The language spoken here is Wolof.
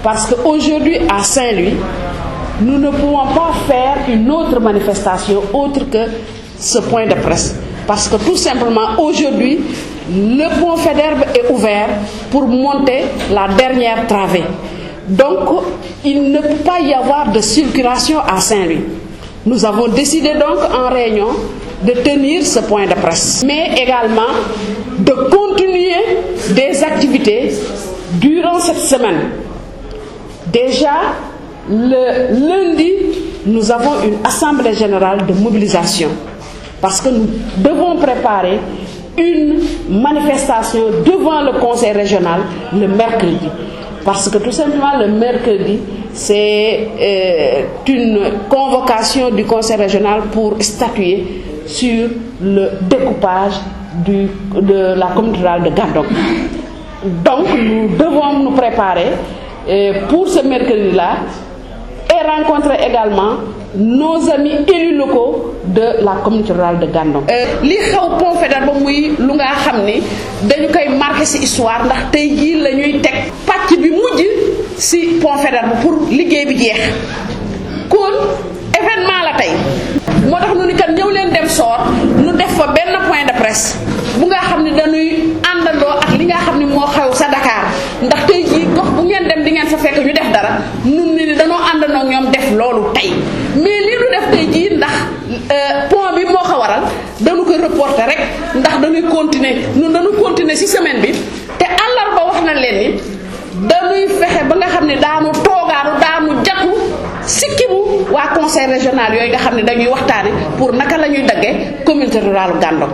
Parce qu'aujourd'hui, à Saint-Louis, nous ne pouvons pas faire une autre manifestation autre que ce point de presse. Parce que tout simplement, aujourd'hui, le pont Faidherbe est ouvert pour monter la dernière travée. Donc, il ne peut pas y avoir de circulation à Saint-Louis. Nous avons décidé donc en réunion de tenir ce point de presse, mais également de continuer des activités durant cette semaine. Déjà, le lundi, nous avons une assemblée générale de mobilisation parce que nous devons préparer une manifestation devant le conseil régional le mercredi. Parce que tout simplement le mercredi, c'est une convocation du conseil régional pour statuer sur le découpage de la commune rurale de Gandon. Donc nous devons nous préparer pour ce mercredi-là et rencontrer également nos amis élus locaux de la commune rurale de Gandon. li xew pont Faidherbe muy lu nga xam ni dañu koy marqué ci histoire ndax tey jii la ñuy teg pàcc bi mujj ci pont Faidherbe pour liggéey bi jeex kon événement la tey moo tax nu ni kat ñëw leen dem soor nu def fa benn point de presse bu nga xam ni dañuy àndandoo ak li nga xam ni moo xew sa Dakar ndax tey jii gox bu ngeen dem di ngeen fa fekk ñu def dara nun ni dañoo àndandoo ñoom def loolu tey mais lii nu def tey jii ndax pont bi moo ko waral dañu ko reporter rek ndax dañuy continuer ci semaine bi te àllarba wax na leen ni dañuy fexe ba nga xam ne daanu toogaaru daanu jatu sikkimu waa conseil régional yooyu nga xam ne dañuy waxtaane pour naka la ñuy daggee communauté rurale Gandon.